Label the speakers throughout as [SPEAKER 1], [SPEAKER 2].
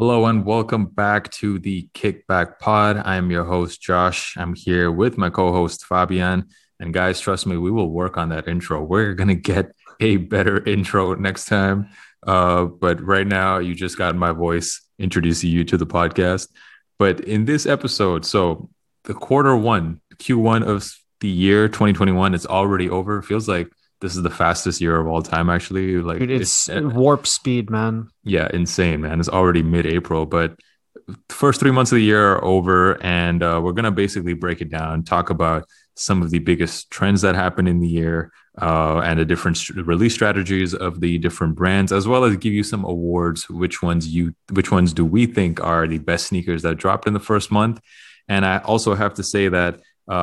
[SPEAKER 1] Hello and welcome back to the Kickback Pod. I'm your host, Josh. I'm here with my co host, Fabian. And guys, trust me, we will work on that intro. We're going to get a better intro next time. But right now, you just got my voice introducing you to the podcast. But in this episode, so the quarter one, Q1 of the year 2021 is already over. It feels like this is the fastest year of all time, actually. Like
[SPEAKER 2] Dude, it's warp speed, man.
[SPEAKER 1] yeah, insane, man. It's already mid-April, but the first 3 months of the year are over, and we're gonna basically break it down, talk about some of the biggest trends that happened in the year, and the different release strategies of the different brands, as well as give you some awards. Which ones do we think are the best sneakers that dropped in the first month? And I also have to say that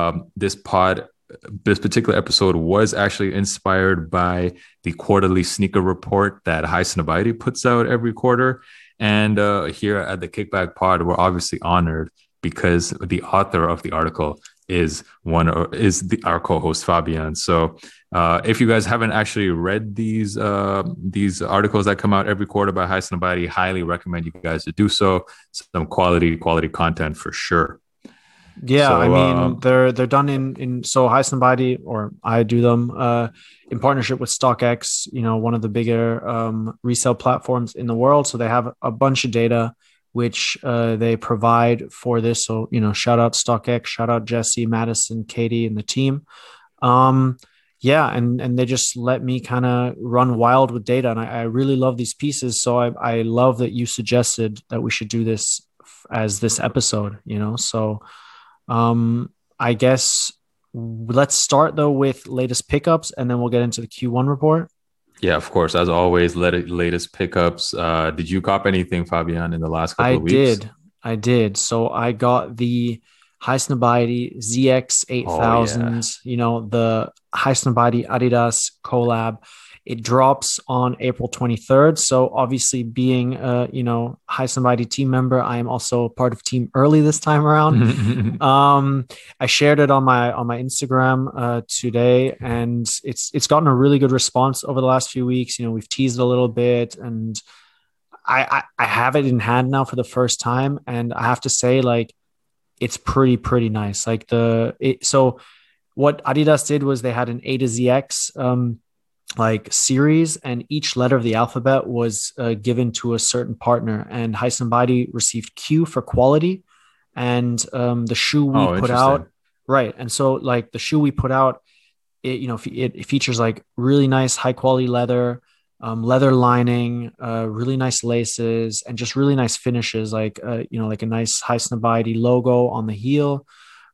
[SPEAKER 1] this particular episode was actually inspired by the quarterly sneaker report that Highsnobiety puts out every quarter. And here at the Kickback Pod, we're obviously honored because the author of the article is our co-host Fabian. So if you guys haven't actually read these articles that come out every quarter by Highsnobiety, highly recommend you guys to do so. Some quality content for sure.
[SPEAKER 2] Yeah,
[SPEAKER 1] So,
[SPEAKER 2] I mean they're done in so Highsnobiety, or I do them in partnership with StockX, one of the bigger resale platforms in the world. So they have a bunch of data which they provide for this. So shout out StockX, shout out Jesse, Madison, Katie, and the team. Yeah, and they just let me kind of run wild with data, and I really love these pieces. So I love that you suggested that we should do this as this episode. So. I guess let's start though with latest pickups, and then we'll get into the Q1 report.
[SPEAKER 1] Yeah, of course. As always, latest pickups. Did you cop anything, Fabian, in the last couple of weeks?
[SPEAKER 2] I did. So I got the Highsnobiety ZX
[SPEAKER 1] Oh
[SPEAKER 2] 8000,
[SPEAKER 1] yeah.
[SPEAKER 2] the Highsnobiety Adidas collab. It drops on April 23rd. So obviously being Highsnobiety team member, I am also part of Team Early this time around. I shared it on my Instagram today, and it's gotten a really good response over the last few weeks. We've teased a little bit, and I have it in hand now for the first time, and I have to say, like, it's pretty nice. Like so what Adidas did was they had an A to ZX series, and each letter of the alphabet was given to a certain partner, and Highsnobiety received Q for quality, and the shoe we
[SPEAKER 1] Oh,
[SPEAKER 2] put
[SPEAKER 1] interesting.
[SPEAKER 2] out, right. And so like the shoe we put out, it features like really nice high quality leather, leather lining, really nice laces, and just really nice finishes, like like a nice Highsnobiety logo on the heel.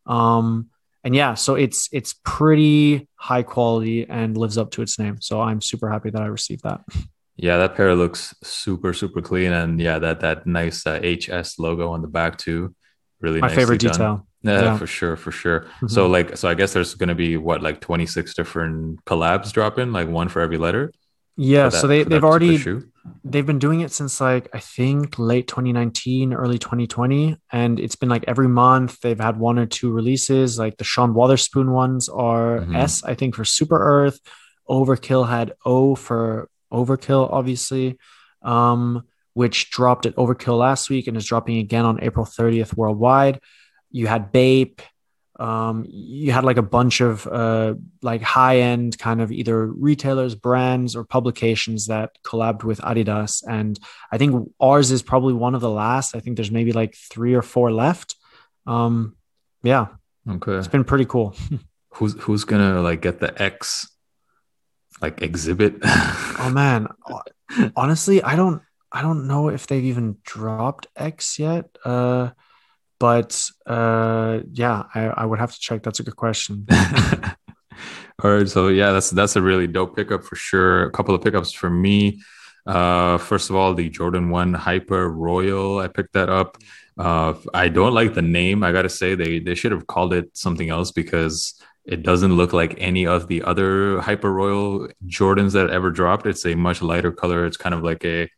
[SPEAKER 2] And yeah, so it's pretty high quality and lives up to its name. So I'm super happy that I received that.
[SPEAKER 1] Yeah, that pair looks super clean, and yeah, that nice HS logo on the back too, really
[SPEAKER 2] My
[SPEAKER 1] nicely
[SPEAKER 2] favorite
[SPEAKER 1] done.
[SPEAKER 2] detail.
[SPEAKER 1] Yeah,
[SPEAKER 2] Yeah.
[SPEAKER 1] for sure. So
[SPEAKER 2] Mhm.
[SPEAKER 1] I guess there's gonna be what, like 26 different collabs dropping, like one for every letter
[SPEAKER 2] Yeah. So
[SPEAKER 1] for that particular shoe.
[SPEAKER 2] they've been doing it since, like, I think late 2019, early 2020. And it's been like every month they've had one or two releases. Like the Sean Wotherspoon ones are
[SPEAKER 1] Hmm.
[SPEAKER 2] S, I think, for Super Earth. Overkill had O for Overkill, obviously, which dropped at Overkill last week and is dropping again on April 30th worldwide. You had Bape. You had like a bunch of like high end kind of either retailers, brands, or publications that collabed with Adidas. And I think ours is probably one of the last. I think there's maybe like three or four left. Um, yeah,
[SPEAKER 1] Okay.
[SPEAKER 2] it's been pretty cool.
[SPEAKER 1] Who's gonna like get the X like exhibit?
[SPEAKER 2] Oh man, honestly, I don't know if they've even dropped X yet. But yeah, I would have to check. That's a good question.
[SPEAKER 1] All right, so yeah, that's a really dope pickup for sure. A couple of pickups for me. First of all, the Jordan 1 Hyper Royal. I picked that up. I don't like the name. I gotta say they should have called it something else because it doesn't look like any of the other Hyper Royal Jordans that ever dropped. It's a much lighter color. It's kind of like a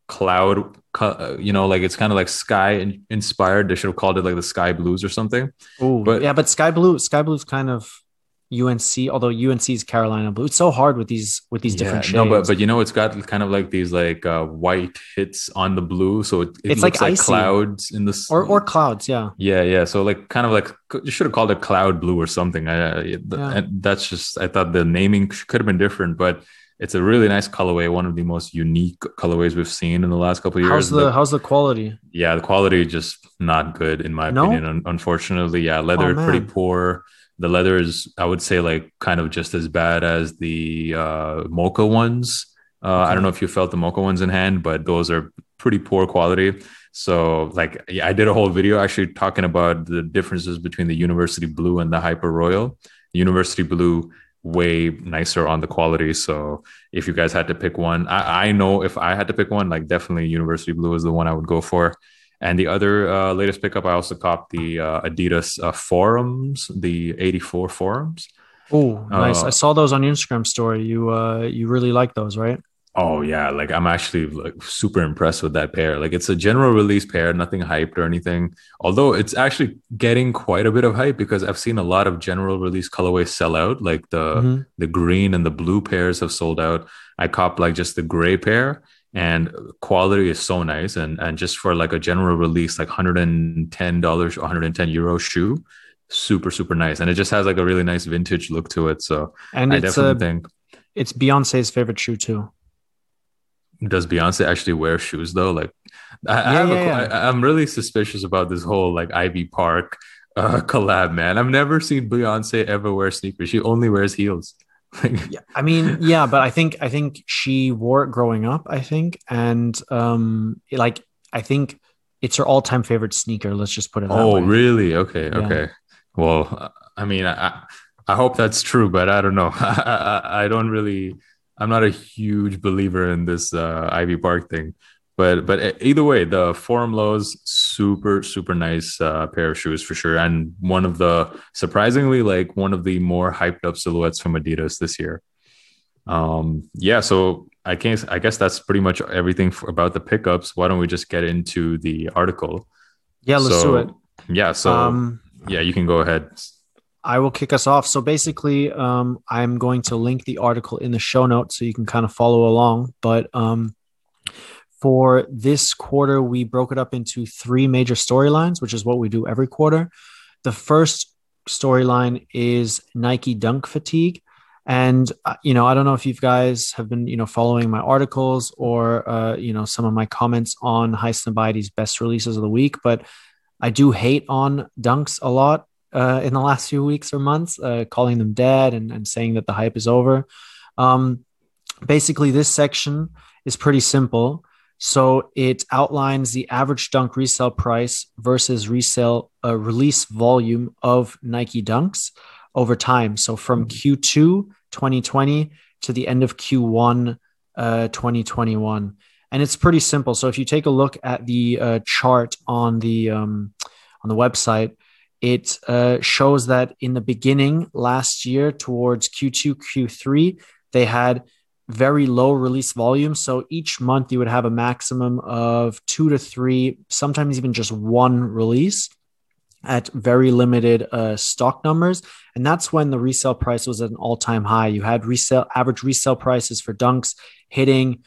[SPEAKER 1] like it's kind of like sky inspired. They should have called it like the Sky Blues or something.
[SPEAKER 2] Oh,
[SPEAKER 1] But
[SPEAKER 2] yeah, but Sky Blue's kind of UNC, although UNC is Carolina blue. It's so hard with these
[SPEAKER 1] Yeah,
[SPEAKER 2] different
[SPEAKER 1] no, but
[SPEAKER 2] shades.
[SPEAKER 1] but it's got kind of like these like white hits on the blue, so it
[SPEAKER 2] It's
[SPEAKER 1] looks
[SPEAKER 2] like
[SPEAKER 1] like
[SPEAKER 2] icy
[SPEAKER 1] clouds in this.
[SPEAKER 2] or clouds. Yeah.
[SPEAKER 1] Yeah, yeah. So like kind of like you should have called it cloud blue or something.
[SPEAKER 2] Yeah.
[SPEAKER 1] And that's just I thought the naming could have been different, but it's a really nice colorway, one of the most unique colorways we've seen in the last couple of years.
[SPEAKER 2] How's the quality?
[SPEAKER 1] Yeah, the quality just not good in my opinion.
[SPEAKER 2] No?
[SPEAKER 1] Unfortunately, yeah,
[SPEAKER 2] Oh
[SPEAKER 1] leather pretty
[SPEAKER 2] man.
[SPEAKER 1] poor. The leather is, I would say, like kind of just as bad as the Mocha ones. I don't
[SPEAKER 2] Okay.
[SPEAKER 1] know if you felt the Mocha ones in hand, but those are pretty poor quality. So, like, yeah, I did a whole video actually talking about the differences between the University Blue and the Hyper Royal. University Blue way nicer on the quality. So, if you guys had to pick one, I know if I had to pick one, like definitely University Blue is the one I would go for. And the other latest pickup, I also copped the Adidas Forums, the 84 Forums.
[SPEAKER 2] Oh, nice. I
[SPEAKER 1] Uh,
[SPEAKER 2] saw those on your Instagram story. You really like those, right?
[SPEAKER 1] oh yeah, like I'm actually like super impressed with that pair. Like it's a general release pair, nothing hyped or anything. Although it's actually getting quite a bit of hype because I've seen a lot of general release colorways sell out. Like
[SPEAKER 2] Hmm.
[SPEAKER 1] the green and the blue pairs have sold out. I copped like just the gray pair, and quality is so nice. And just for like a general release, like $110 or 110 euro shoe, super nice. And it just has like a really nice vintage look to it. So
[SPEAKER 2] And
[SPEAKER 1] I definitely think.
[SPEAKER 2] it's Beyonce's favorite shoe too.
[SPEAKER 1] Does Beyonce actually wear shoes though? Like, I
[SPEAKER 2] Yeah,
[SPEAKER 1] have
[SPEAKER 2] yeah, yeah.
[SPEAKER 1] I'm really suspicious about this whole like Ivy Park collab, man. I've never seen Beyonce ever wear sneakers. She only wears heels. Like,
[SPEAKER 2] Yeah, I mean, yeah, but I think she wore it growing up, I think, and like I think it's her all-time favorite sneaker. Let's just put it that
[SPEAKER 1] oh,
[SPEAKER 2] way.
[SPEAKER 1] really? Okay,
[SPEAKER 2] Yeah.
[SPEAKER 1] okay. Well, I mean, I hope that's true, but I don't know. I don't really. I'm not a huge believer in this Ivy Park thing. But either way, the Forum Lows super nice pair of shoes for sure, and one of the surprisingly like one of the more hyped up silhouettes from Adidas this year. Yeah, so I guess that's pretty much everything about the pickups. Why don't we just get into the article?
[SPEAKER 2] Yeah, let's do it.
[SPEAKER 1] So yeah, so
[SPEAKER 2] Um,
[SPEAKER 1] yeah, you can go ahead.
[SPEAKER 2] I will kick us off. So basically, I'm going to link the article in the show notes so you can kind of follow along. But for this quarter, we broke it up into three major storylines, which is what we do every quarter. The first storyline is Nike Dunk fatigue. And, I don't know if you guys have been, following my articles or, some of my comments on Highsnobiety best releases of the week, but I do hate on dunks a lot in the last few weeks or months, calling them dead and saying that the hype is over. Um, Basically, this section is pretty simple. So it outlines the average dunk resale price versus resale release volume of Nike Dunks over time. So from Q2 2020 to the end of Q1 2021. And it's pretty simple. So if you take a look at the chart on the website, it shows that in the beginning last year, towards Q2, Q3, they had very low release volume. So each month you would have a maximum of 2 to 3, sometimes even just one release at very limited stock numbers. And that's when the resale price was at an all-time high. You had average resale prices for dunks hitting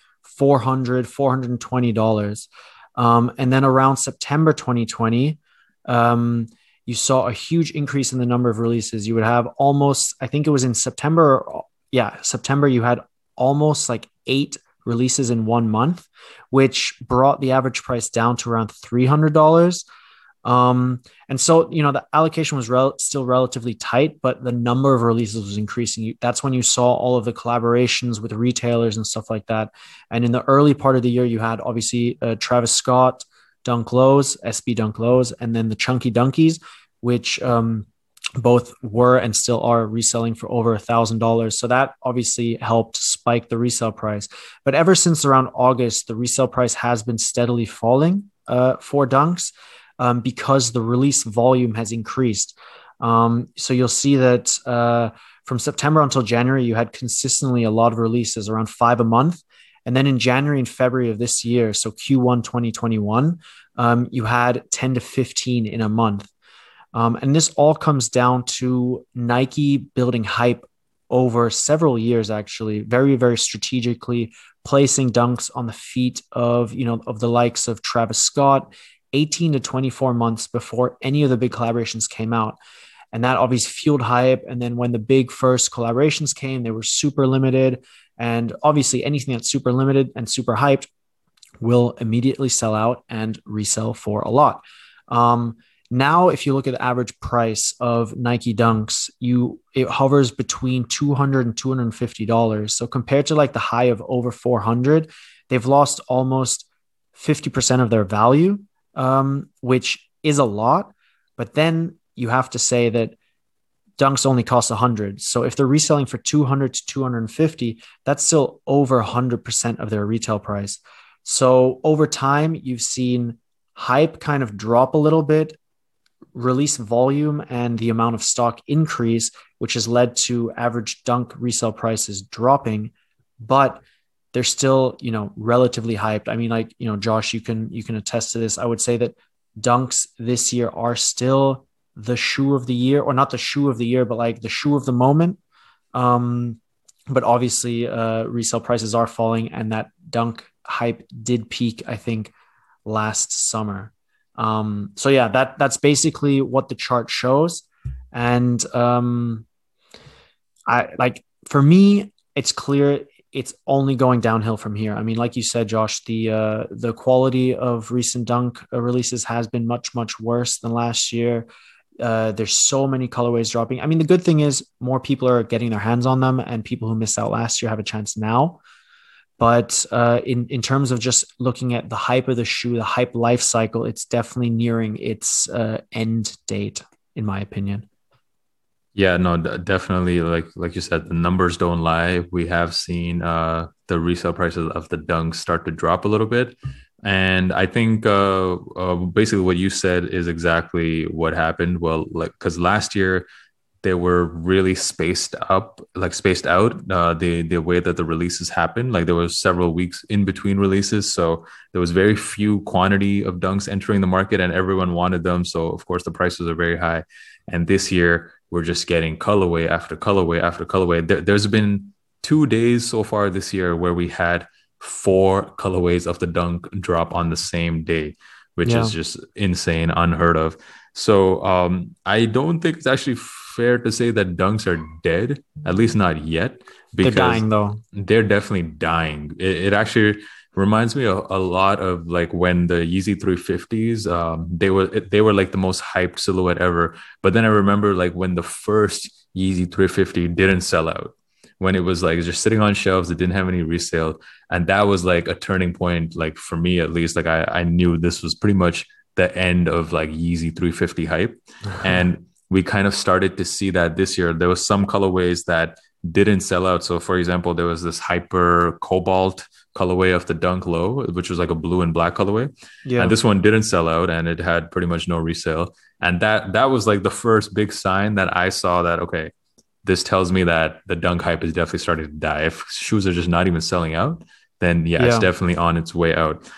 [SPEAKER 2] $420. And then around September 2020, you saw a huge increase in the number of releases. You would have almost, I think it was in September. Yeah, September, you had almost like 8 releases in 1 month, which brought the average price down to around $300. And so, the allocation was still relatively tight, but the number of releases was increasing. That's when you saw all of the collaborations with retailers and stuff like that. And in the early part of the year, you had obviously Travis Scott, Dunk Lows, SB Dunk Lows, and then the Chunky Dunkies, which both were and still are reselling for over $1,000. So that obviously helped spike the resale price. But ever since around August, the resale price has been steadily falling for dunks because the release volume has increased. So you'll see that from September until January, you had consistently a lot of releases, around 5 a month. And then in January and February of this year, so Q1 2021, you had 10 to 15 in a month. And this all comes down to Nike building hype over several years, actually, very, very strategically placing dunks on the feet of, of the likes of Travis Scott, 18 to 24 months before any of the big collaborations came out. And that obviously fueled hype. And then when the big first collaborations came, they were super limited. And obviously anything that's super limited and super hyped will immediately sell out and resell for a lot. Now, if you look at the average price of Nike Dunks, it hovers between $200 and $250. So compared to like the high of over 400, they've lost almost 50% of their value, which is a lot. But then you have to say that Dunks only cost 100. So if they're reselling for 200 to 250, that's still over 100% of their retail price. So over time, you've seen hype kind of drop a little bit, release volume and the amount of stock increase, which has led to average dunk resale prices dropping, but they're still, relatively hyped. I mean, like, Josh, you can attest to this. I would say that dunks this year are still the shoe of the year, or not the shoe of the year, but like the shoe of the moment. But obviously resale prices are falling, and that dunk hype did peak, I think, last summer. So yeah, that's basically what the chart shows. And for me, it's clear it's only going downhill from here. I mean, like you said, Josh, the quality of recent dunk releases has been much, much worse than last year. There's so many colorways dropping. I mean, the good thing is more people are getting their hands on them, and people who missed out last year have a chance now. But in terms of just looking at the hype of the shoe, the hype life cycle, it's definitely nearing its end date, in my opinion.
[SPEAKER 1] Yeah, no, definitely. Like you said, the numbers don't lie. We have seen the resale prices of the dunks start to drop a little bit. And I think basically what you said is exactly what happened. Well, because last year they were really spaced out, the way that the releases happened. Like there was several weeks in between releases. So there was very few quantity of dunks entering the market, and everyone wanted them. So of course the prices are very high. And this year we're just getting colorway after colorway after colorway. There's been 2 days so far this year where we had 4 colorways of the dunk drop on the same day, which is just insane, unheard of. So I don't think it's actually fair to say that dunks are dead, at least not yet.
[SPEAKER 2] Because they're dying, though.
[SPEAKER 1] They're definitely dying. It actually reminds me a lot of like when the Yeezy 350s, they were like the most hyped silhouette ever. But then I remember like when the first Yeezy 350 didn't sell out, when it was like just sitting on shelves, it didn't have any resale. And that was like a turning point, like for me at least. Like I knew this was pretty much the end of like Yeezy 350 hype. And we kind of started to see that this year. There was some colorways that didn't sell out. So for example, there was this hyper cobalt colorway of the Dunk Low, which was like a blue and black colorway. Yeah. And this one didn't sell out, and it had pretty much no resale. And that was like the first big sign that I saw that, okay, this tells me that the dunk hype is definitely starting to die. If shoes are just not even selling out, then it's definitely on its way out.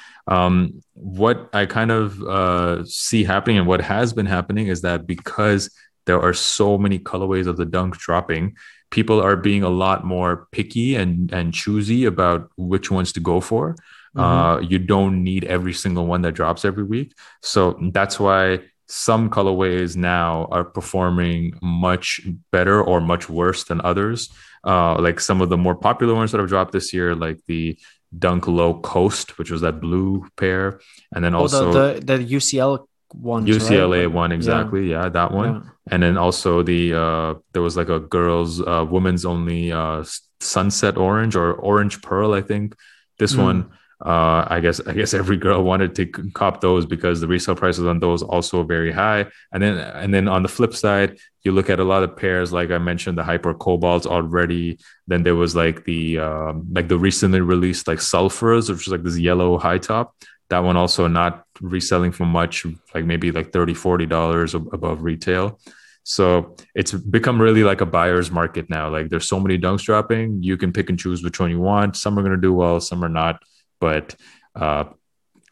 [SPEAKER 1] What I kind of see happening, and what has been happening, is that because there are so many colorways of the dunk dropping, people are being a lot more picky and choosy about which ones to go for. You don't need every single one that drops every week. So that's why some colorways now are performing much better or much worse than others. Like some of the more popular ones that have dropped this year, like the Dunk Low Coast, which was that blue pair. And then also
[SPEAKER 2] the UCL one,
[SPEAKER 1] UCLA right? One, exactly. Yeah, that one. Yeah. And then also there was like a girls women's only sunset orange or orange pearl, I think. This one, I guess every girl wanted to cop those because the resale prices on those also very high. And then on the flip side, you look at a lot of pairs, like I mentioned, the Hyper Cobalt already. Then there was like the recently released like Sulfuras, which is like this yellow high top. That one also not reselling for much, like maybe like $30-$40 above retail. So it's become really like a buyer's market now. Like there's so many dunks dropping, you can pick and choose which one you want. Some are going to do well, some are not. But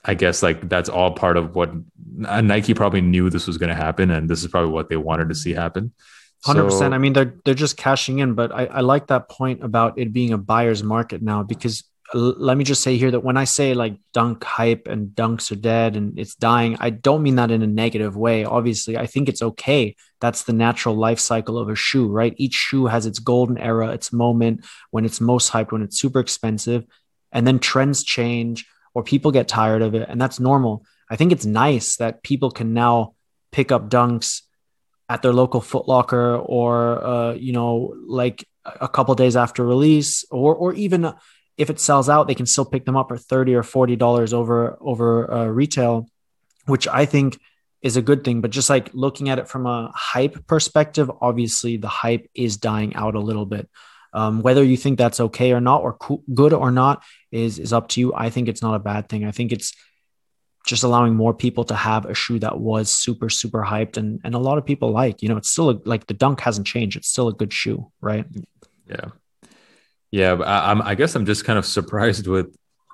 [SPEAKER 1] I guess like that's all part of what Nike probably knew this was going to happen, and this is probably what they wanted to see happen.
[SPEAKER 2] 100%. I
[SPEAKER 1] So
[SPEAKER 2] mean, they're just cashing in, but I like that point about it being a buyer's market now because let me just say here that when I say like dunk hype and dunks are dead and it's dying, I don't mean that in a negative way. Obviously, I think it's okay. That's the natural life cycle of a shoe, right? Each shoe has its golden era, its moment when it's most hyped, when it's super expensive, and then trends change or people get tired of it, and that's normal. I think it's nice that people can now pick up dunks at their local Foot Locker or like a couple days after release, or even if it sells out, they can still pick them up for $30 or $40 over retail, which I think is a good thing. But just like looking at it from a hype perspective, obviously the hype is dying out a little bit. Whether you think that's okay or not, or good or not, is up to you. I think it's not a bad thing. I think it's just allowing more people to have a shoe that was super, super hyped and a lot of people like, it's still like the Dunk hasn't changed. It's still a good shoe, right?
[SPEAKER 1] yeah, yeah. But I guess I'm just kind of surprised with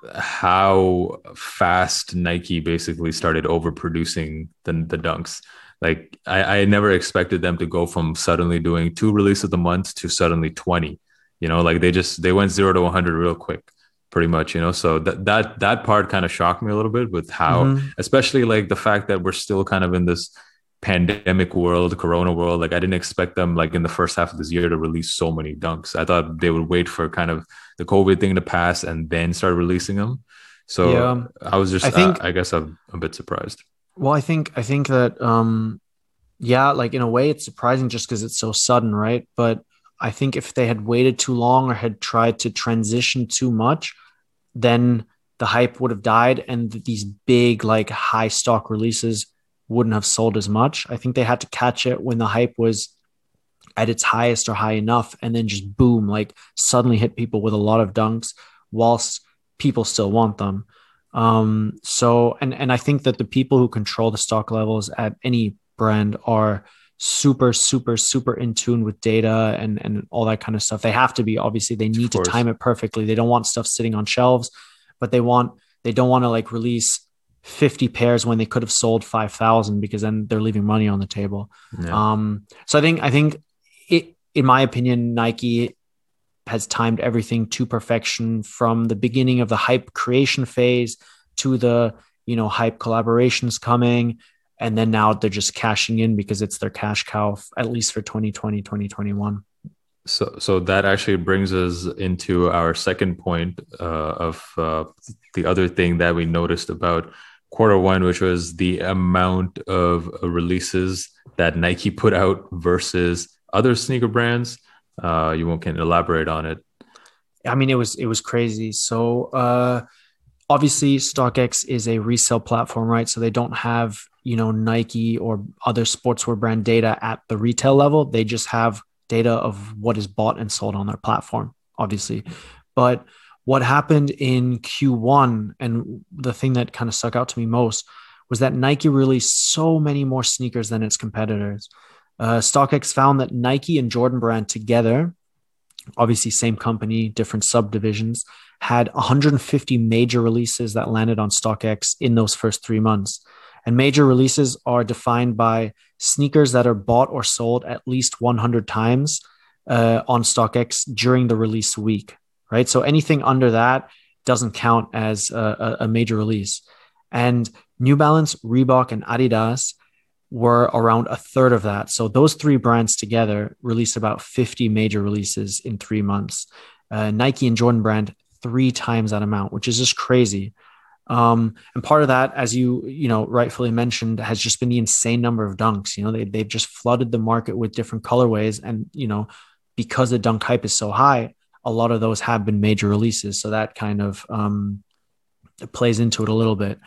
[SPEAKER 1] how fast Nike basically started overproducing the dunks. Like I never expected them to go from suddenly doing 2 releases a month to suddenly 20. Like they went 0 to 100 real quick, pretty much. So that part kind of shocked me a little bit with how,
[SPEAKER 2] Mm-hmm.
[SPEAKER 1] especially like the fact that we're still kind of in this pandemic world, Corona world. Like I didn't expect them like in the first half of this year to release so many dunks. I thought they would wait for kind of the COVID thing to pass and then start releasing them. So
[SPEAKER 2] Yeah.
[SPEAKER 1] I was
[SPEAKER 2] I
[SPEAKER 1] just,
[SPEAKER 2] think,
[SPEAKER 1] I guess I'm a bit surprised.
[SPEAKER 2] well, I think that, yeah, like in a way it's surprising just because it's so sudden, right? But I think if they had waited too long or had tried to transition too much, then the hype would have died and these big, like high stock releases wouldn't have sold as much. I think they had to catch it when the hype was at its highest or high enough and then just boom, like suddenly hit people with a lot of dunks whilst people still want them. So I think that the people who control the stock levels at any brand are super, super, super in tune with data and all that kind of stuff. They have to be, obviously, they
[SPEAKER 1] Of
[SPEAKER 2] need to
[SPEAKER 1] course.
[SPEAKER 2] time it perfectly. They don't want stuff sitting on shelves, but they don't want to like release 50 pairs when they could have sold 5,000 because then they're leaving money on the table.
[SPEAKER 1] Yeah.
[SPEAKER 2] So I think it, in my opinion, Nike has timed everything to perfection from the beginning of the hype creation phase to the, hype collaborations coming. And then now they're just cashing in because it's their cash cow, at least for 2020, 2021.
[SPEAKER 1] So that actually brings us into our second point of the other thing that we noticed about quarter one, which was the amount of releases that Nike put out versus other sneaker brands. You won't can elaborate on it.
[SPEAKER 2] I mean, it was crazy. So obviously StockX is a resale platform, right? So they don't have, Nike or other sportswear brand data at the retail level. They just have data of what is bought and sold on their platform, obviously. But what happened in Q1 and the thing that kind of stuck out to me most was that Nike released so many more sneakers than its competitors. StockX found that Nike and Jordan Brand together, obviously same company, different subdivisions, had 150 major releases that landed on StockX in those first 3 months. And major releases are defined by sneakers that are bought or sold at least 100 times on StockX during the release week, right? So anything under that doesn't count as a major release. And New Balance, Reebok, and Adidas were around a third of that. So those three brands together released about 50 major releases in 3 months. Nike and Jordan Brand 3 times that amount, which is just crazy. And part of that, as you rightfully mentioned, has just been the insane number of dunks. They've just flooded the market with different colorways, and because the dunk hype is so high, a lot of those have been major releases. So that kind of plays into it a little bit.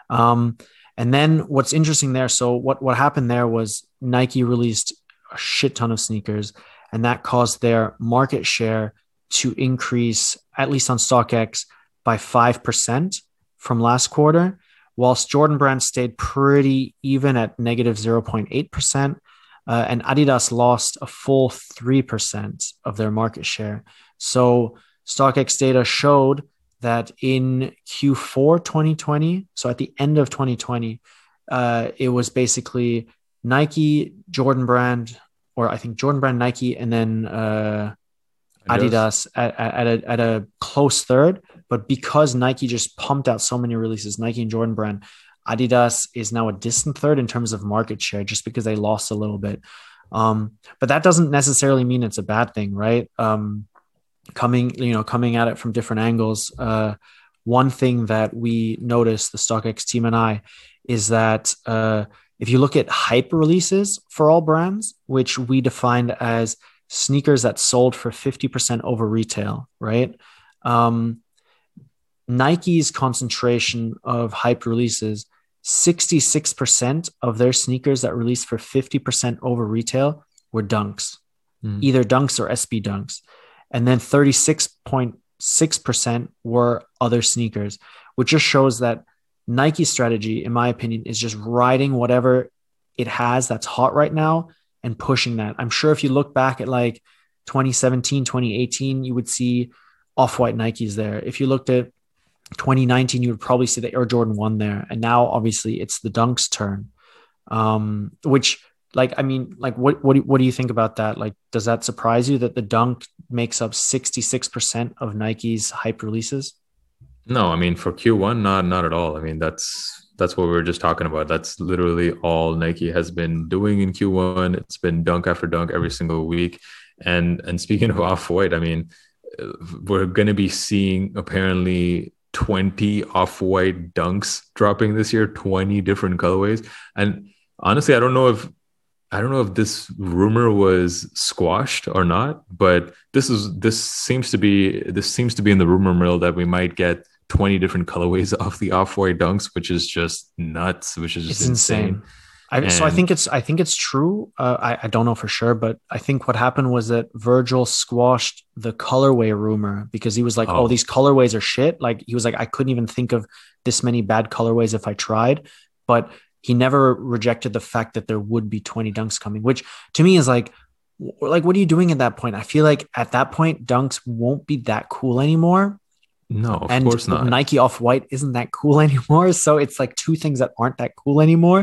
[SPEAKER 2] And then what's interesting there, so what happened there was Nike released a shit ton of sneakers, and that caused their market share to increase, at least on StockX, by 5% from last quarter, whilst Jordan Brand stayed pretty even at negative 0.8%, and Adidas lost a full 3% of their market share. So StockX data showed that in Q4 2020, so at the end of 2020, it was basically Nike, Jordan Brand, or I think Jordan Brand, Nike, and then
[SPEAKER 1] Adidas.
[SPEAKER 2] Adidas at a close third. But because Nike just pumped out so many releases, Nike and Jordan Brand, Adidas is now a distant third in terms of market share, just because they lost a little bit. But that doesn't necessarily mean it's a bad thing, right? Coming at it from different angles. One thing that we noticed, the StockX team and I, is that if you look at hype releases for all brands, which we defined as sneakers that sold for 50% over retail, right? Nike's concentration of hype releases, 66% of their sneakers that released for 50% over retail were Dunks, either Dunks or SB Dunks. And then 36.6% were other sneakers, which just shows that Nike's strategy, in my opinion, is just riding whatever it has that's hot right now and pushing that. I'm sure if you look back at like 2017, 2018, you would see Off-White Nikes there. If you looked at 2019, you would probably see the Air Jordan 1 there. And now, obviously, it's the Dunks turn, which, like, I mean, like, what do you think about that? Like, does that surprise you that the Dunk makes up 66% of Nike's hype releases?
[SPEAKER 1] No, I mean for Q1, not at all. I mean that's what we were just talking about. That's literally all Nike has been doing in Q1. It's been dunk after dunk every single week. And speaking of Off-White, I mean, we're going to be seeing apparently 20 Off-White Dunks dropping this year, 20 different colorways. And honestly, I don't know if this rumor was squashed or not, but this seems to be in the rumor mill that we might get 20 different colorways of the Off-White Dunks, which is just nuts, which is just
[SPEAKER 2] It's insane. So I think it's true. I don't know for sure, but I think what happened was that Virgil squashed the colorway rumor because he was like, "Oh, these colorways are shit." Like he was like, "I couldn't even think of this many bad colorways if I tried," but he never rejected the fact that there would be 20 Dunks coming, which to me is like, what are you doing at that point? I feel like at that point, Dunks won't be that cool anymore.
[SPEAKER 1] No, of
[SPEAKER 2] And
[SPEAKER 1] course not.
[SPEAKER 2] Nike Off-White isn't that cool anymore. So it's like two things that aren't that cool anymore.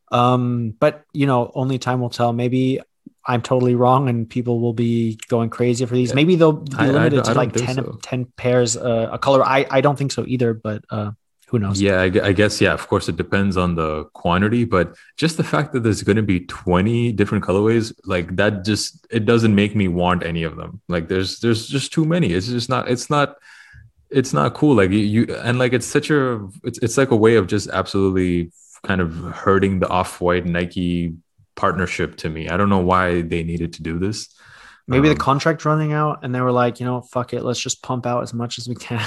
[SPEAKER 2] But only time will tell. Maybe I'm totally wrong and people will be going crazy for these. Maybe they'll be limited to like 10 pairs a color. I don't think so either, but who knows?
[SPEAKER 1] Yeah, I guess, yeah, of course it depends on the quantity, but just the fact that there's going to be 20 different colorways, like that just, it doesn't make me want any of them. Like there's just too many. It's not cool. Like you and like it's like a way of just absolutely kind of hurting the Off-White Nike partnership to me. I don't know why they needed to do this.
[SPEAKER 2] Maybe the contract running out and they were like, fuck it, let's just pump out as much as we can.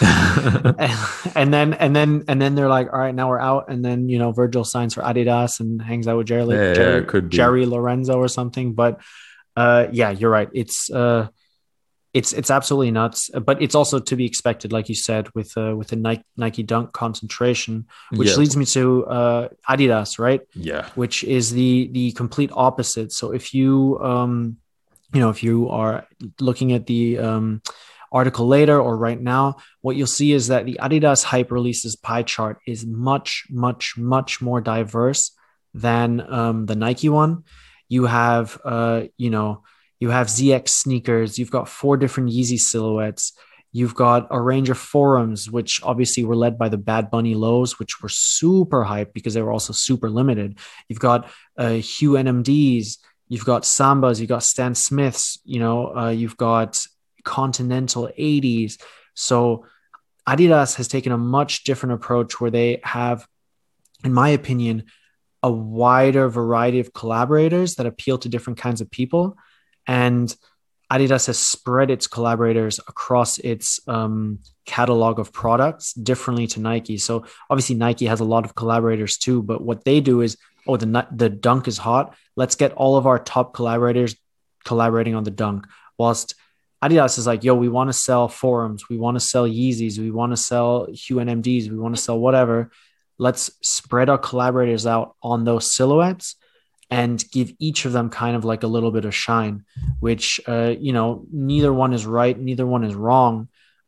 [SPEAKER 2] and then they're like, all right, now we're out. And then, Virgil signs for Adidas and hangs out with Jerry Lorenzo or something. But yeah, you're right. It's absolutely nuts, but it's also to be expected, like you said, with the Nike Dunk concentration, which leads me to Adidas, right?
[SPEAKER 1] Yeah,
[SPEAKER 2] which is the complete opposite. So if you if you are looking at the article later or right now, what you'll see is that the Adidas hype releases pie chart is much, much, much more diverse than the Nike one. You have you have ZX sneakers. You've got 4 different Yeezy silhouettes. You've got a range of forums, which obviously were led by the Bad Bunny lows, which were super hyped because they were also super limited. You've got Hue NMDs. You've got Sambas. You've got Stan Smiths. You've got Continental 80s. So Adidas has taken a much different approach where they have, in my opinion, a wider variety of collaborators that appeal to different kinds of people. And Adidas has spread its collaborators across its catalog of products differently to Nike. So obviously Nike has a lot of collaborators too, but what they do is, the Dunk is hot. Let's get all of our top collaborators collaborating on the Dunk. Whilst Adidas is like, yo, we want to sell forums. We want to sell Yeezys. We want to sell Hue NMDs. We want to sell whatever. Let's spread our collaborators out on those silhouettes and give each of them kind of like a little bit of shine, which, neither one is right. Neither one is wrong.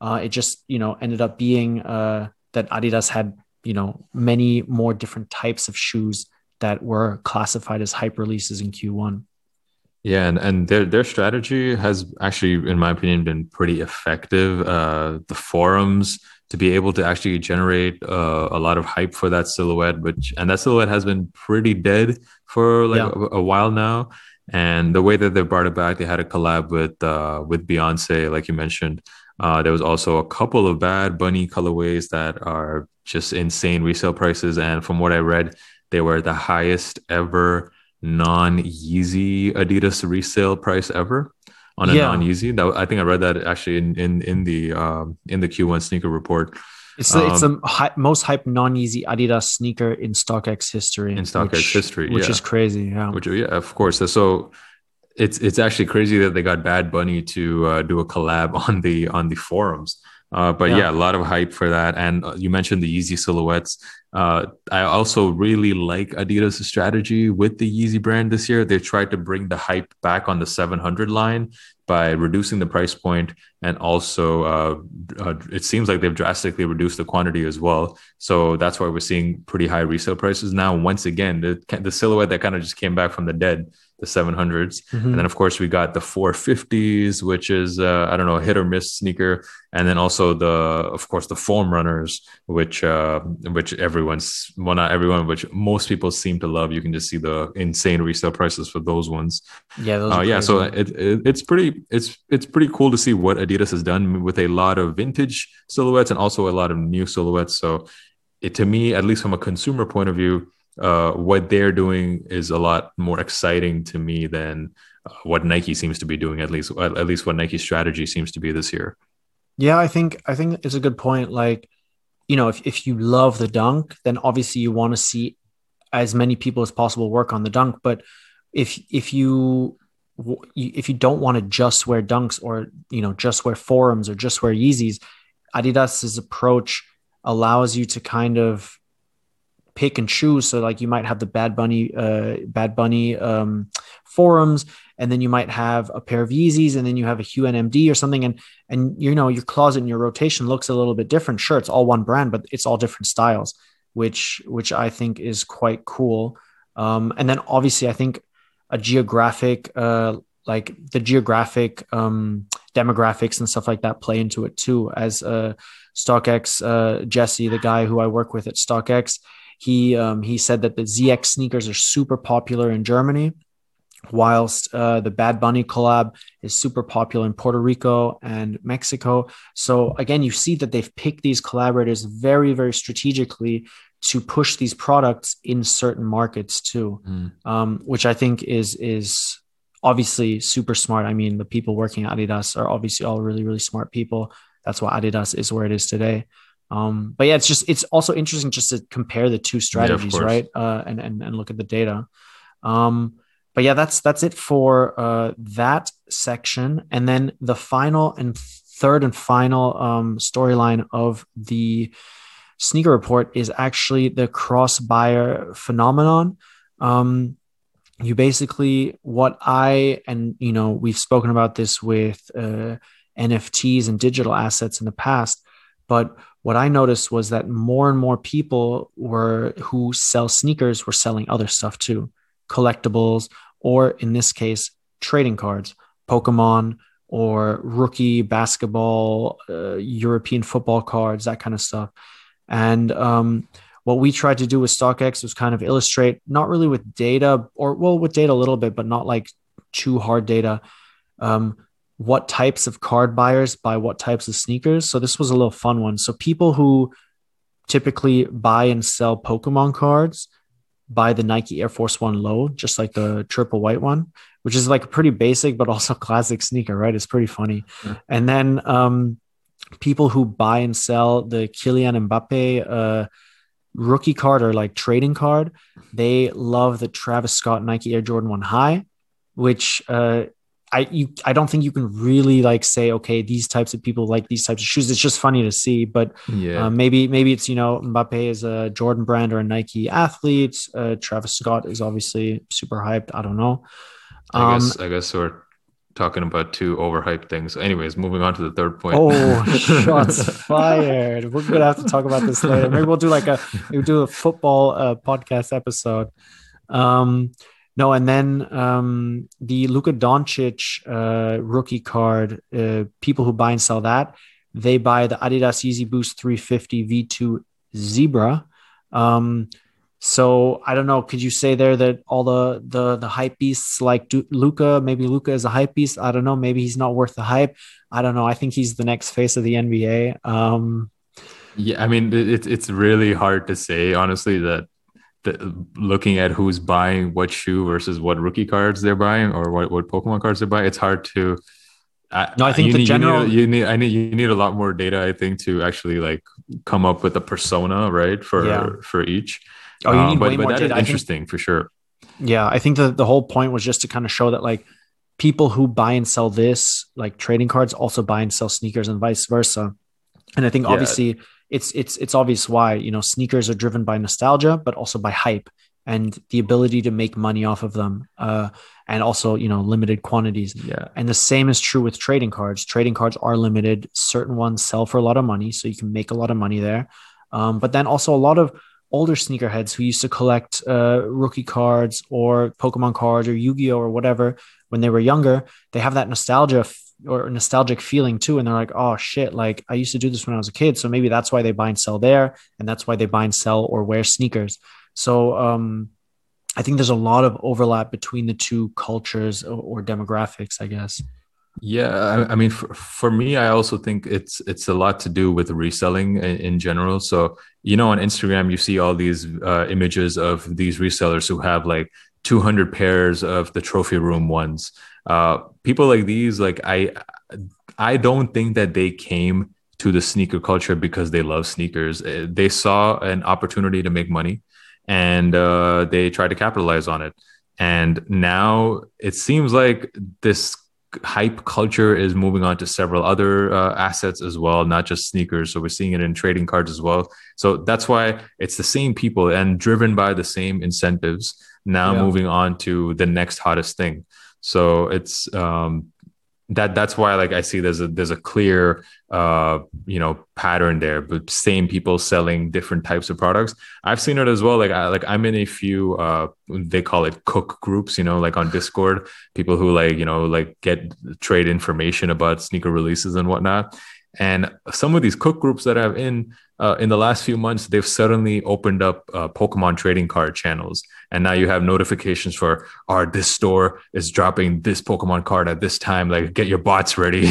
[SPEAKER 2] It just, ended up being that Adidas had, many more different types of shoes that were classified as hype releases in Q1.
[SPEAKER 1] Yeah, and their strategy has actually, in my opinion, been pretty effective. The forums to be able to actually generate a lot of hype for that silhouette, and that silhouette has been pretty dead for like
[SPEAKER 2] Yeah.
[SPEAKER 1] a while now. And the way that they brought it back, they had a collab with Beyonce, like you mentioned. There was also a couple of Bad Bunny colorways that are just insane resale prices, and from what I read, they were the highest ever non-Yeezy Adidas resale price ever on a
[SPEAKER 2] Yeah.
[SPEAKER 1] non-Yeezy. That I think I read that actually in the Q1 sneaker report.
[SPEAKER 2] It's the most hyped non-Yeezy Adidas sneaker in StockX history,
[SPEAKER 1] In StockX history,
[SPEAKER 2] which is
[SPEAKER 1] yeah.
[SPEAKER 2] crazy. Yeah.
[SPEAKER 1] Which yeah, of course. So it's actually crazy that they got Bad Bunny to do a collab on the forums. But
[SPEAKER 2] Yeah.
[SPEAKER 1] yeah, a lot of hype for that. And you mentioned the Yeezy silhouettes. I also really like Adidas' strategy with the Yeezy brand this year. They tried to bring the hype back on the 700 line by reducing the price point, and also it seems like they've drastically reduced the quantity as well. So that's why we're seeing pretty high resale prices now. Once again, the silhouette that kind of just came back from the dead, the 700s. And then,
[SPEAKER 2] Mhm.
[SPEAKER 1] of course, we got the 450s, which is, I don't know, a hit or miss sneaker. And then also of course, the foam runners, which everyone's, well, not everyone, which most people seem to love. You can just see the insane resale prices for those ones.
[SPEAKER 2] Yeah, those are
[SPEAKER 1] Yeah, so
[SPEAKER 2] crazy.
[SPEAKER 1] it's pretty cool to see what Adidas has done with a lot of vintage silhouettes and also a lot of new silhouettes. So to me, at least from a consumer point of view, what they're doing is a lot more exciting to me than what Nike seems to be doing. At least what Nike's strategy seems to be this year.
[SPEAKER 2] Yeah, I think it's a good point. Like, if you love the dunk, then obviously you want to see as many people as possible work on the dunk. But if you don't want to just wear dunks, or just wear forums, or just wear Yeezys, Adidas's approach allows you to kind of pick and choose. So like you might have the Bad Bunny forums, and then you might have a pair of Yeezys, and then you have a HUNMD or something, and your closet and your rotation looks a little bit different. Sure, it's all one brand, but it's all different styles, which I think is quite cool. And then obviously I think a geographic like the geographic demographics and stuff like that play into it too. As StockX, Jesse, the guy who I work with at StockX, he said that the ZX sneakers are super popular in Germany, whilst the Bad Bunny collab is super popular in Puerto Rico and Mexico. So again, you see that they've picked these collaborators very, very strategically to push these products in certain markets too, which I think is obviously super smart. I mean, the people working at Adidas are obviously all really, really smart people. That's why Adidas is where it is today. But yeah, it's also interesting just to compare the two
[SPEAKER 1] Yeah, of
[SPEAKER 2] strategies,
[SPEAKER 1] course.
[SPEAKER 2] right? And look at the data. But yeah, that's it for that section. And then the final and third and final storyline of the sneaker report is actually the cross buyer phenomenon. You basically, what I, and we've spoken about this with NFTs and digital assets in the past, but what I noticed was that more and more people who sell sneakers were selling other stuff too, collectibles, or in this case, trading cards, Pokemon or rookie basketball, European football cards, that kind of stuff. And what we tried to do with StockX was kind of illustrate, not really with data, or well, with data a little bit, but not like too hard data, what types of card buyers buy what types of sneakers. So this was a little fun one. So people who typically buy and sell Pokemon cards buy the Nike Air Force One Low, just like the triple white one, which is like a pretty basic but also classic sneaker, right? It's pretty funny. And then people who buy and sell the Kylian Mbappe rookie card, or like trading card, they love the Travis Scott Nike Air Jordan 1 High, which I don't think you can really like say, okay, these types of people like these types of shoes. It's just funny to see, but
[SPEAKER 1] Yeah.
[SPEAKER 2] maybe it's, Mbappe is a Jordan brand or a Nike athlete. Travis Scott is obviously super hyped. I don't know.
[SPEAKER 1] I
[SPEAKER 2] Um,
[SPEAKER 1] guess I guess we're talking about two overhyped things. So anyways, moving on to the third point.
[SPEAKER 2] Oh, shots fired. We're gonna have to talk about this later. Maybe we'll do like a we'll do a football podcast episode. Um, no, and then the Luka Doncic rookie card, people who buy and sell that, they buy the Adidas Yeezy Boost 350 V2 Zebra. Um, so I don't know. Could you say there that all the hype beasts like Luka, maybe Luka is a hype beast? I don't know. Maybe he's not worth the hype. I don't know. I think he's the next face of the NBA.
[SPEAKER 1] Yeah, I mean, it's really hard to say, honestly, that looking at who's buying what shoe versus what rookie cards they're buying or what Pokemon cards they're buying. It's hard to.
[SPEAKER 2] No, I think the general
[SPEAKER 1] You need a lot more data, I think, to actually like come up with a persona, right, for each.
[SPEAKER 2] Oh, you need way
[SPEAKER 1] but
[SPEAKER 2] more
[SPEAKER 1] that
[SPEAKER 2] data.
[SPEAKER 1] is interesting for sure.
[SPEAKER 2] Yeah, I think the whole point was just to kind of show that like people who buy and sell this, like trading cards, also buy and sell sneakers and vice versa. And I think obviously it's obvious why, you know, sneakers are driven by nostalgia, but also by hype and the ability to make money off of them. And also, you know, limited quantities.
[SPEAKER 1] Yeah.
[SPEAKER 2] And the same is true with trading cards. Trading cards are limited. Certain ones sell for a lot of money, so you can make a lot of money there. But then also a lot of older sneakerheads who used to collect rookie cards or Pokemon cards or Yu-Gi-Oh or whatever when they were younger, they have that nostalgia or nostalgic feeling too. And they're like, oh shit, like I used to do this when I was a kid. So maybe that's why they buy and sell there. And that's why they buy and sell or wear sneakers. So I think there's a lot of overlap between the two cultures or demographics, I guess.
[SPEAKER 1] Yeah, I mean, for me, I also think it's a lot to do with reselling in general. So, you know, on Instagram, you see all these images of these resellers who have like 200 pairs of the trophy room ones. People like these, like I don't think that they came to the sneaker culture because they love sneakers. They saw an opportunity to make money, and they tried to capitalize on it. And now it seems like this hype culture is moving on to several other assets as well, not just sneakers. So we're seeing it in trading cards as well. So that's why it's the same people and driven by the same incentives now moving on to the next hottest thing. So it's that's why like I see there's a clear pattern there, but same people selling different types of products. I've seen it as well. I'm in a few they call it cook groups, you know, like on Discord, people who get trade information about sneaker releases and whatnot. And some of these cook groups that I'm in the last few months, they've suddenly opened up Pokemon trading card channels. And now you have notifications for, this store is dropping this Pokemon card at this time. Like, get your bots ready.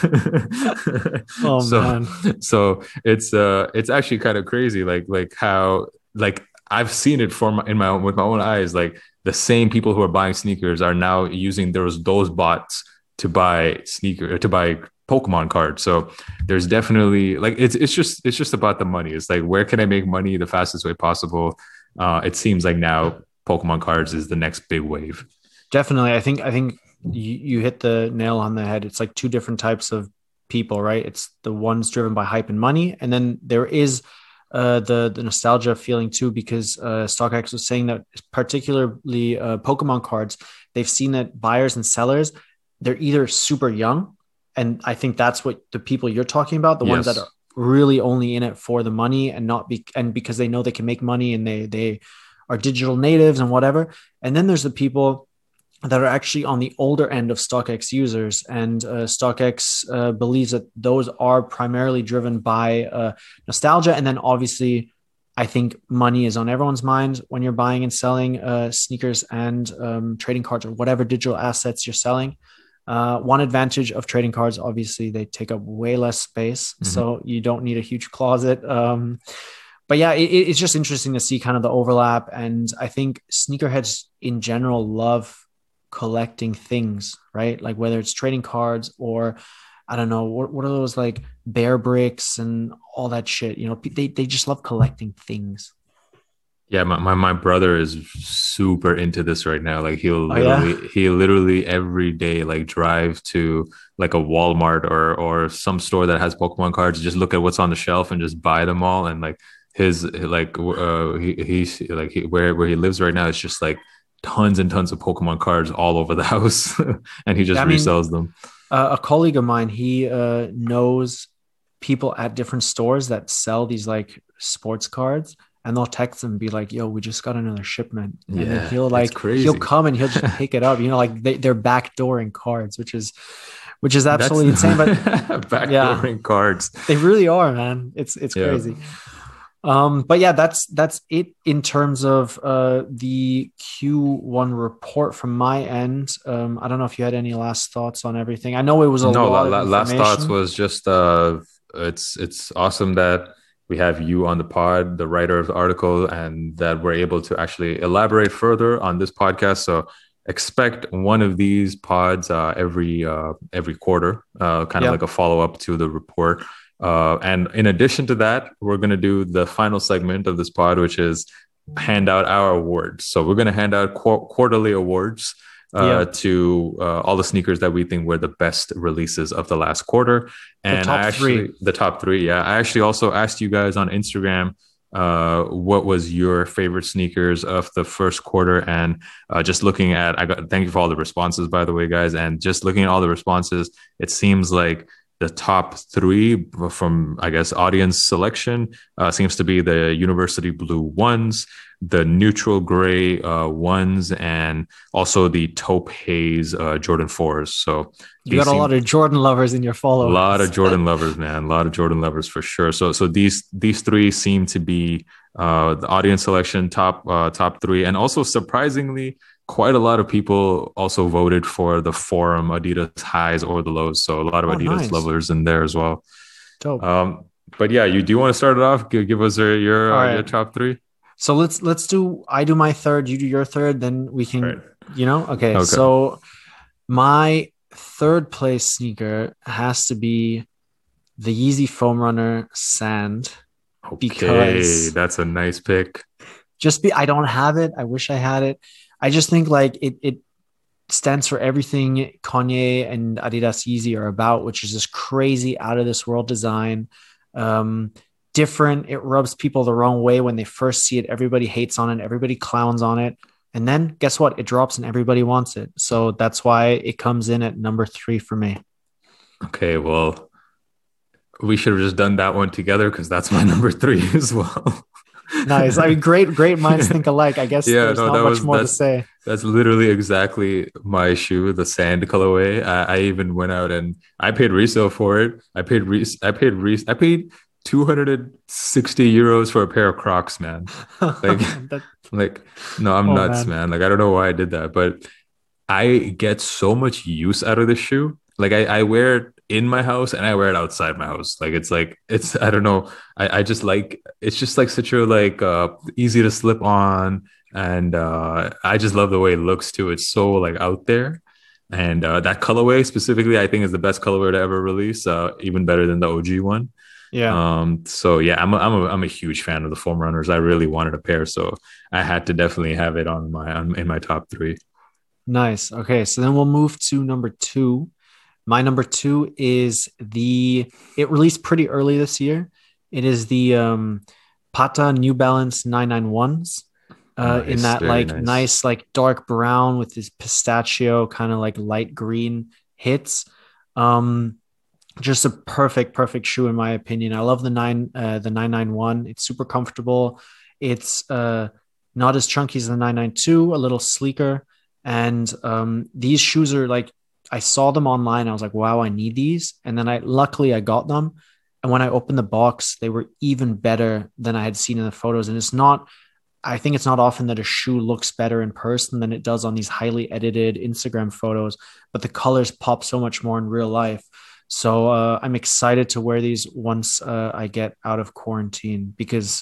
[SPEAKER 2] Man.
[SPEAKER 1] So it's actually kind of crazy. Like how, like I've seen it with my own eyes. Like the same people who are buying sneakers are now using those bots to buy Pokemon cards. So there's definitely like it's just about the money. It's like, where can I make money the fastest way possible? It seems like now Pokemon cards is the next big wave.
[SPEAKER 2] Definitely. I think you hit the nail on the head. It's like two different types of people, right? It's the ones driven by hype and money, and then there is the nostalgia feeling too, because StockX was saying that particularly Pokemon cards, they've seen that buyers and sellers, they're either super young, and I think that's what the people you're talking about, the ones that are really only in it for the money and not because they know they can make money, and they are digital natives and whatever. And then there's the people that are actually on the older end of StockX users, and StockX believes that those are primarily driven by nostalgia. And then obviously, I think money is on everyone's mind when you're buying and selling sneakers and trading cards or whatever digital assets you're selling. One advantage of trading cards, obviously, they take up way less space, so you don't need a huge closet. But yeah, it's just interesting to see kind of the overlap. And I think sneakerheads in general love collecting things, right? Like whether it's trading cards or I don't know, what are those like bear bricks and all that shit, you know, they just love collecting things.
[SPEAKER 1] Yeah, my brother is super into this right now. Like he literally every day like drive to like a Walmart or some store that has Pokemon cards, just look at what's on the shelf and just buy them all. And like his like where he lives right now, it's just like tons and tons of Pokemon cards all over the house, and he just
[SPEAKER 2] I mean,
[SPEAKER 1] resells them.
[SPEAKER 2] a colleague of mine, he knows people at different stores that sell these like sports cards, and they'll text them and be like, "Yo, we just got another shipment," and then
[SPEAKER 1] Yeah, it's
[SPEAKER 2] he'll
[SPEAKER 1] crazy.
[SPEAKER 2] come and he'll just pick it up. Like they're backdooring cards, which is
[SPEAKER 1] That's
[SPEAKER 2] absolutely insane. But yeah,
[SPEAKER 1] backdooring cards.
[SPEAKER 2] they really are, man. It's
[SPEAKER 1] Yeah.
[SPEAKER 2] crazy. But yeah, that's it in terms of the Q1 report from my end. I don't know if you had any last thoughts on everything. I know it was a
[SPEAKER 1] No,
[SPEAKER 2] lot of
[SPEAKER 1] last thoughts
[SPEAKER 2] information.
[SPEAKER 1] was just it's awesome that we have you on the pod, the writer of the article, and that we're able to actually elaborate further on this podcast. So expect one of these pods every quarter, kind of
[SPEAKER 2] Yeah.
[SPEAKER 1] like a follow up to the report. And in addition to that, we're going to do the final segment of this pod, which is hand out our awards. So we're going to hand out quarterly awards
[SPEAKER 2] Yeah.
[SPEAKER 1] to all the sneakers that we think were the best releases of the last quarter.
[SPEAKER 2] The
[SPEAKER 1] And
[SPEAKER 2] top three.
[SPEAKER 1] the top three, yeah. I actually also asked you guys on Instagram what was your favorite sneakers of the first quarter. And just looking at, thank you for all the responses, by the way, guys. And just looking at all the responses, it seems like the top three from, I guess, audience selection seems to be the University Blue ones, the neutral gray ones, and also the taupe haze Jordan 4s. So
[SPEAKER 2] You
[SPEAKER 1] these
[SPEAKER 2] got a
[SPEAKER 1] seem
[SPEAKER 2] lot of Jordan lovers in your
[SPEAKER 1] a lot of
[SPEAKER 2] followers.
[SPEAKER 1] Jordan lovers, man. A lot of Jordan lovers for sure. So these three seem to be the audience selection top three, and also surprisingly, quite a lot of people also voted for the forum Adidas highs or the lows. So a lot of
[SPEAKER 2] Oh,
[SPEAKER 1] Adidas
[SPEAKER 2] nice.
[SPEAKER 1] lovers in there as well.
[SPEAKER 2] Dope.
[SPEAKER 1] But yeah, you do want to start it off? Give us
[SPEAKER 2] All
[SPEAKER 1] your
[SPEAKER 2] right.
[SPEAKER 1] top three.
[SPEAKER 2] So let's do I do my third, you do your third, then we
[SPEAKER 1] Right.
[SPEAKER 2] can, okay.
[SPEAKER 1] Okay.
[SPEAKER 2] So my third place sneaker has to be the Yeezy Foam Runner Sand
[SPEAKER 1] Okay,
[SPEAKER 2] because
[SPEAKER 1] that's a nice pick.
[SPEAKER 2] I don't have it. I wish I had it. I just think like it stands for everything Kanye and Adidas Yeezy are about, which is this crazy out of this world design. Um, Different. It rubs people the wrong way when they first see it. Everybody hates on it. Everybody clowns on it. And then guess what? It drops and everybody wants it. So that's why it comes in at number 3 for me.
[SPEAKER 1] Okay, well, we should have just done that one together because that's my number three as well.
[SPEAKER 2] Nice. I mean, great minds think alike. I guess
[SPEAKER 1] Yeah,
[SPEAKER 2] there's
[SPEAKER 1] no,
[SPEAKER 2] not much more to say.
[SPEAKER 1] that's literally exactly my shoe, the sand colorway. I even went out and I paid resale for it. I paid 260 euros for a pair of Crocs, man. Like,
[SPEAKER 2] That,
[SPEAKER 1] like, no, I'm
[SPEAKER 2] oh
[SPEAKER 1] nuts,
[SPEAKER 2] man.
[SPEAKER 1] man. Like, I don't know why I did that, but I get so much use out of this shoe. Like I wear it in my house and I wear it outside my house. It's I don't know. I just like it's just like such a easy to slip on, and I just love the way it looks too. It's so like out there. And that colorway specifically, I think is the best colorway to ever release, even better than the OG one.
[SPEAKER 2] Yeah.
[SPEAKER 1] So yeah, I'm a huge fan of the foam runners. I really wanted a pair, so I had to definitely have it in my top three.
[SPEAKER 2] Nice. Okay. So then we'll move to number 2. My number 2 is it released pretty early this year. It is the Pata New Balance 991s in
[SPEAKER 1] Nice,
[SPEAKER 2] that
[SPEAKER 1] very
[SPEAKER 2] like
[SPEAKER 1] nice.
[SPEAKER 2] nice, like dark brown with this pistachio kind of like light green hits. Um, just a perfect shoe in my opinion. I love the 991. It's super comfortable. It's not as chunky as the 992, a little sleeker. And these shoes are like, I saw them online. I was like, wow, I need these. And then luckily I got them. And when I opened the box, they were even better than I had seen in the photos. And I think it's not often that a shoe looks better in person than it does on these highly edited Instagram photos, but the colors pop so much more in real life. So I'm excited to wear these once I get out of quarantine because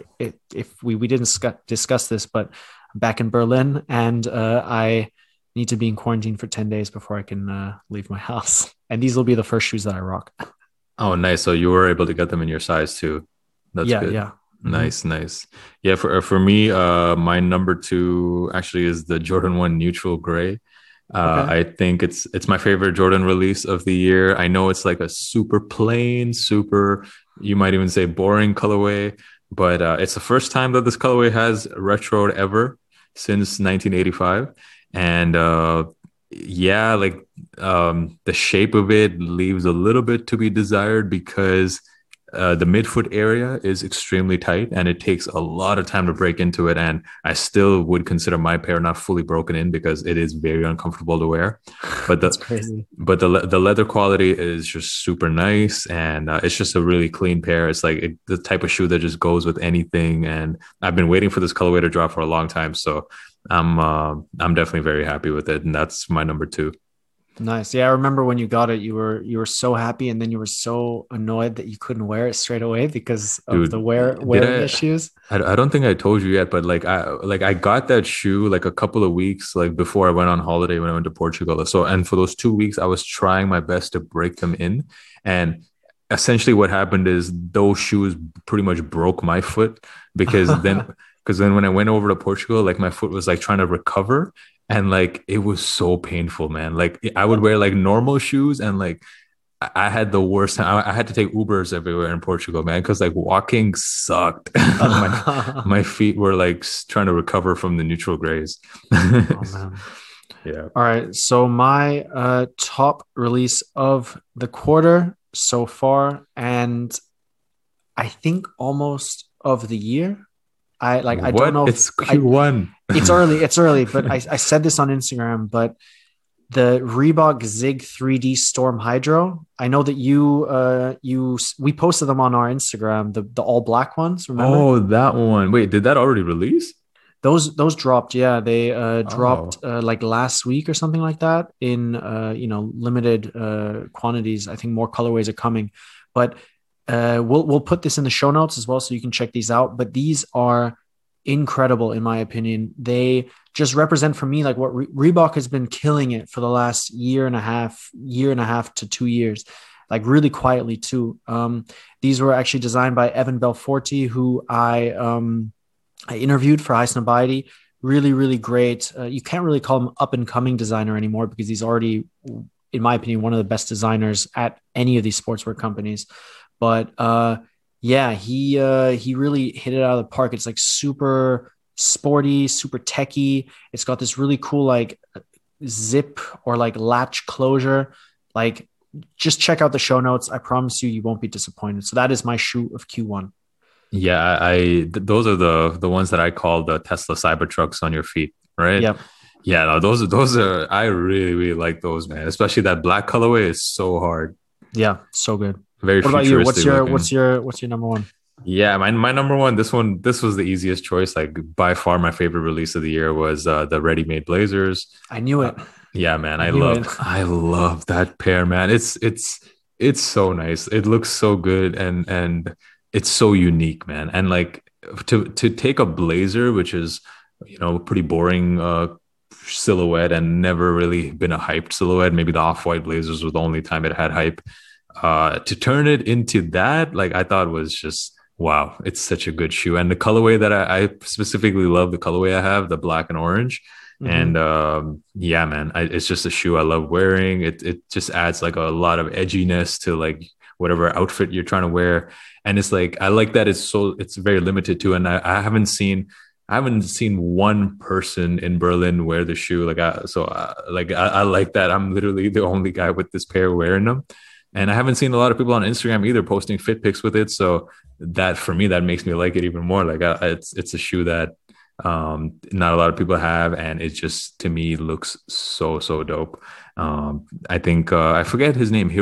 [SPEAKER 2] if we didn't discuss this, but I'm back in Berlin and I need to be in quarantine for 10 days before I can leave my house. And these will be the first shoes that I rock.
[SPEAKER 1] Oh, nice. So you were able to get them in your size too. That's
[SPEAKER 2] Yeah,
[SPEAKER 1] good.
[SPEAKER 2] yeah. Hmm.
[SPEAKER 1] Nice, nice. Yeah, for me, my number two actually is the Jordan 1 Neutral Gray.
[SPEAKER 2] Okay.
[SPEAKER 1] I think it's my favorite Jordan release of the year. I know it's like a super plain, super, you might even say boring colorway, but it's the first time that this colorway has retroed ever. since 1985. And yeah, like the shape of it leaves a little bit to be desired because the midfoot area is extremely tight and it takes a lot of time to break into it. And I still would consider my pair not fully broken in because it is very uncomfortable to wear. But
[SPEAKER 2] That's crazy.
[SPEAKER 1] the leather quality is just super nice, and it's just a really clean pair. It's like the type of shoe that just goes with anything. And I've been waiting for this colorway to drop for a long time, so I'm definitely very happy with it, and that's my number two.
[SPEAKER 2] Nice. Yeah, I remember when you got it, you were so happy, and then you were so annoyed that you couldn't wear it straight away because of the
[SPEAKER 1] Dude, did
[SPEAKER 2] wearing issues.
[SPEAKER 1] I don't think I told you yet, but I got that shoe like a couple of weeks like before I went on holiday when I went to Portugal. So and for those 2 weeks, I was trying my best to break them in. And essentially what happened is those shoes pretty much broke my foot because then when I went over to Portugal, like my foot was like trying to recover. And like it was so painful, man. Like I would wear like normal shoes and like I had the worst time. I had to take Ubers everywhere in Portugal, man, because like walking sucked. My feet were like trying to recover from the neutral grays.
[SPEAKER 2] Oh man.
[SPEAKER 1] Yeah.
[SPEAKER 2] All right. So my top release of the quarter so far, and I think almost of the year. I don't
[SPEAKER 1] What?
[SPEAKER 2] know if
[SPEAKER 1] It's
[SPEAKER 2] I
[SPEAKER 1] Q1.
[SPEAKER 2] it's early, but I said this on Instagram, but the Reebok Zig 3D Storm Hydro. I know that we posted them on our Instagram, the all black ones, remember?
[SPEAKER 1] Oh, that one. Wait, did that already release?
[SPEAKER 2] Those dropped, yeah. They dropped
[SPEAKER 1] Oh,
[SPEAKER 2] like last week or something like that in limited quantities. I think more colorways are coming, but we'll put this in the show notes as well, so you can check these out. But these are incredible in my opinion. They just represent for me like what Reebok has been killing it for the last year and a half to 2 years, like really quietly too. These were actually designed by Evan Belforti, who I interviewed for High Snobiety. Really, really great. You can't really call him up and coming designer anymore because he's already, in my opinion, one of the best designers at any of these sportswear companies. But yeah, he really hit it out of the park. It's like super sporty, super techy. It's got this really cool like zip or like latch closure. Like, just check out the show notes. I promise you, you won't be disappointed. So that is my shoe of Q1.
[SPEAKER 1] yeah. Those are the ones that I call the Tesla Cybertrucks on your feet, right?
[SPEAKER 2] Yep.
[SPEAKER 1] Yeah, no, those are I really really like those, man. Especially that black colorway is so hard,
[SPEAKER 2] Yeah. So good.
[SPEAKER 1] very
[SPEAKER 2] What about you?
[SPEAKER 1] futuristic looking.
[SPEAKER 2] What's your number one?
[SPEAKER 1] Yeah, my number one. This was the easiest choice. Like by far, my favorite release of the year was the Ready Made Blazers.
[SPEAKER 2] I knew
[SPEAKER 1] Uh,
[SPEAKER 2] it.
[SPEAKER 1] yeah, man,
[SPEAKER 2] I knew it.
[SPEAKER 1] I love that pair, man. It's so nice. It looks so good and it's so unique, man. And like to take a blazer, which is a pretty boring silhouette and never really been a hyped silhouette. Maybe the off-white blazers was the only time it had hype. To turn it into that, like I thought was just wow, it's such a good shoe. And the colorway that I specifically love, the colorway I have, the black and orange. And
[SPEAKER 2] Hmm.
[SPEAKER 1] yeah, man, it's just a shoe I love wearing. It just adds like a lot of edginess to like whatever outfit you're trying to wear. And it's like I like that it's very limited too. And I haven't seen one person in Berlin wear the shoe. I like that. I'm literally the only guy with this pair wearing them. And I haven't seen a lot of people on Instagram either posting fit pics with it. So that for me, that makes me like it even more. It's a shoe that not a lot of people have, and it just to me looks so dope. I think I forget his name.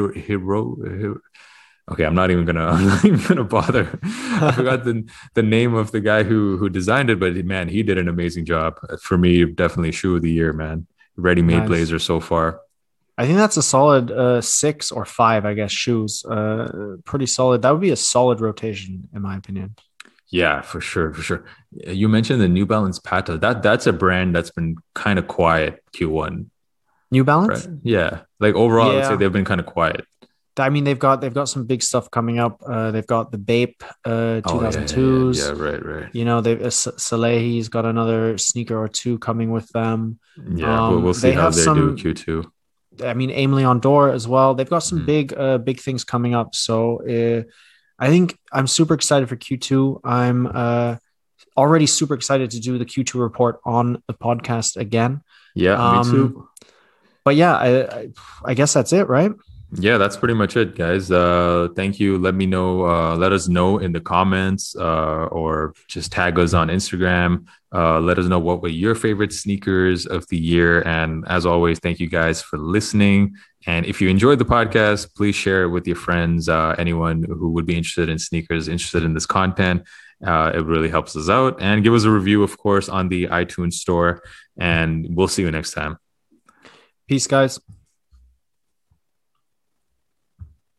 [SPEAKER 1] Okay, I'm not even gonna bother. I forgot the name of the guy who designed it, but man, he did an amazing job. For me, definitely shoe of the year, man. Ready made
[SPEAKER 2] Nice.
[SPEAKER 1] blazer so far.
[SPEAKER 2] I think that's a solid 6 or 5, I guess, shoes. Pretty solid. That would be a solid rotation, in my opinion.
[SPEAKER 1] Yeah, for sure, for sure. You mentioned the New Balance Pata. That's a brand that's been kind of quiet Q1,
[SPEAKER 2] New
[SPEAKER 1] right?
[SPEAKER 2] Balance?
[SPEAKER 1] Yeah, like overall, I would say
[SPEAKER 2] Yeah.
[SPEAKER 1] they've been kind of quiet.
[SPEAKER 2] I mean, they've got some big stuff coming up. They've got the Bape
[SPEAKER 1] Oh yeah,
[SPEAKER 2] 2002s.
[SPEAKER 1] right, right.
[SPEAKER 2] You know, they've Salehi's got another sneaker or two coming with them.
[SPEAKER 1] Yeah, we'll see
[SPEAKER 2] They
[SPEAKER 1] how
[SPEAKER 2] have
[SPEAKER 1] they do
[SPEAKER 2] some.
[SPEAKER 1] Q2.
[SPEAKER 2] I mean, Aim Leon Dore as well. They've got some
[SPEAKER 1] Mhm.
[SPEAKER 2] big things coming up. So I think I'm super excited for Q2. I'm already super excited to do the Q2 report on the podcast again.
[SPEAKER 1] Yeah, me too.
[SPEAKER 2] But yeah, I guess that's it, right?
[SPEAKER 1] Yeah, that's pretty much it, guys. Thank you. Let me know, let us know in the comments, or just tag us on Instagram. Let us know what were your favorite sneakers of the year. And as always, thank you guys for listening. And if you enjoyed the podcast, please share it with your friends, anyone who would be interested in sneakers, interested in this content. It really helps us out. And give us a review, of course, on the iTunes store. And we'll see you next time.
[SPEAKER 2] Peace, guys.